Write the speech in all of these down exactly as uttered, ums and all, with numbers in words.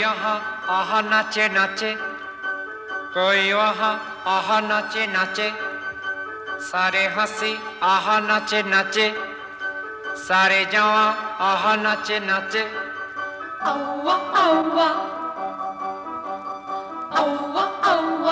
यहाँ आहा नाचे नाचे, कोई वहाँ आहा नाचे नाचे, सारे हंसी आहा नाचे नाचे, सारे जवां आहा नाचे नाचे। औवा औवा औवा औवा,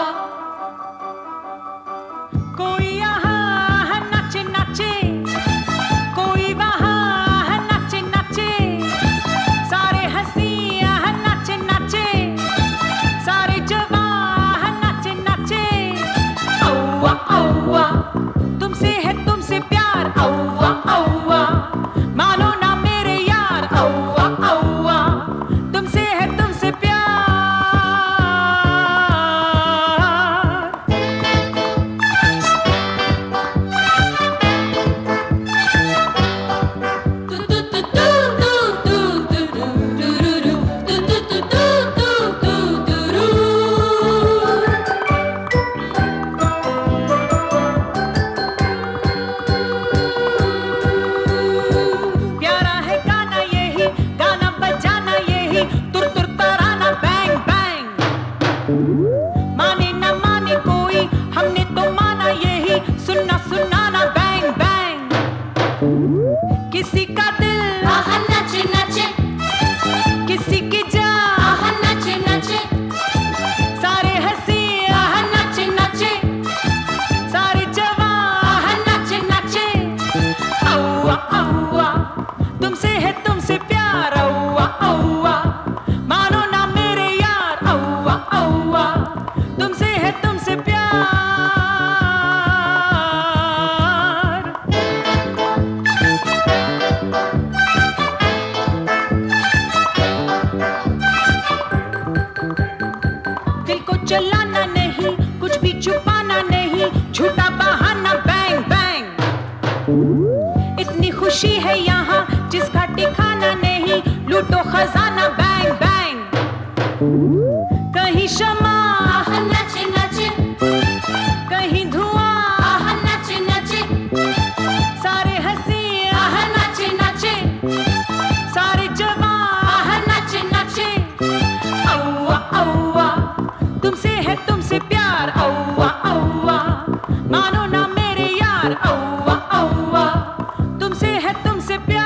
कोई यहाँ नाचे नाचे, कोई वहाँ नाचे नाचे, सारे हंसी यहाँ नाचे नाचे, सारे जवां नाचे नाचे। औवा औवा, तुमसे है तुमसे प्यार, औवा औवा, मानो ना मेरे यार, औवा औवा, तुमसे है तुमसे प्यार। प्यारा है गाना यही, गाना बजाना यही, तुर तुर तराना बैंग बैंग। माने न माने कोई, हमने तो माना यही, सुनना सुनाना बैंग बैंग। किसी का दिल आहा नाचे नाचे, किसी की जान आहा नाचे नाचे, सारे हंसी आहा नाचे नाचे, सारे जवां आहा नाचे नाचे। औवा औवा, तुमसे है तुमसे प्यार, औवा औवा, मानो ना मेरे यार, औवा औवा, तुमसे है तुमसे प्यार। दिल को चलाना नहीं, कुछ भी छुपाना नहीं, झूठा बहाना बैंग बैंग। इतनी खुशी है यहाँ जिसका ठिकाना नहीं, लूटो खजाना बैंग बैंग। कहीं शमा आहा नाचे नाचे, कहीं धुआं आहा नाचे नाचे, सारे हंसी आहा नाचे नाचे, सारे जवां आहा नाचे नाचे। औवा औवा, तुमसे है तुमसे प्यार, औवा औवा, मानो ना मेरे यार, औवा औवा, तुमसे है तुमसे प्यार।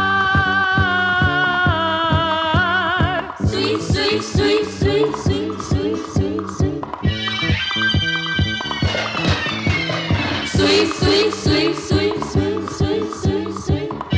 सुई सुई सुई सुई सुई सुई सुई सुई, सुई सुई सुई सुई सुई सुई सुई सुई।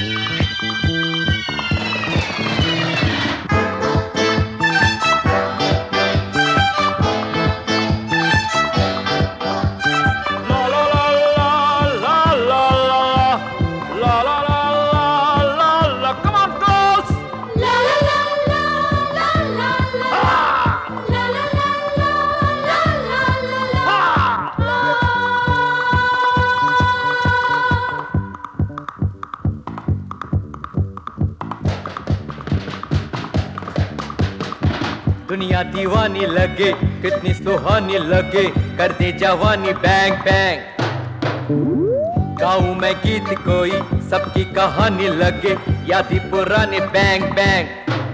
La la la la la la la la la la la la, come on girls! La la la la la la la, la la la la la la la la। दुनिया दीवानी लगे, कितनी सुहानी लगे, कर दे जवानी बैंग बैंग। गाऊं मैं गीत कोई, सबकी कहानी लगे, यादी पुरानी बैंग बैंग।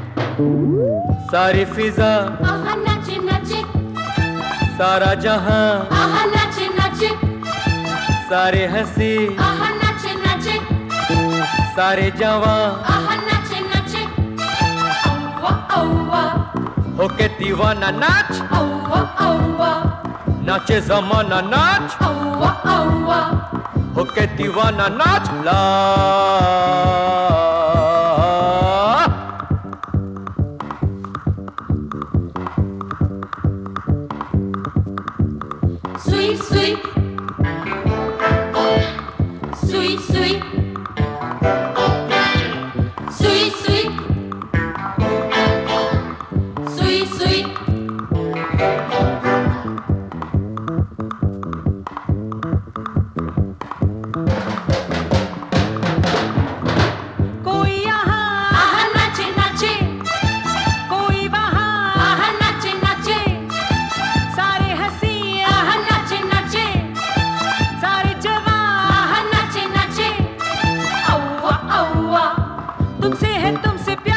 सारी फिजा आहा नाचे नाचे, सारा जहां, आहा नाचे नाचे, सारे हंसी आहा नाचे नाचे, सारे जवां, आहा नाचे नाचे। औवा औवा होके दीवाना नाच, औवा औवा, नाचे जमाना नाच, औवा औवा, होके दीवाना नाच। ला सुई सुई सुई सुई सुई सुई सुई सुई। कोई यहाँ आहा नाचे नाचे, कोई वहाँ आहा नाचे नाचे, सारे हंसी आहा नाचे नाचे, सारे जवां आहा नाचे नाचे। औवा औवा, तुमसे है तुमसे प्यार।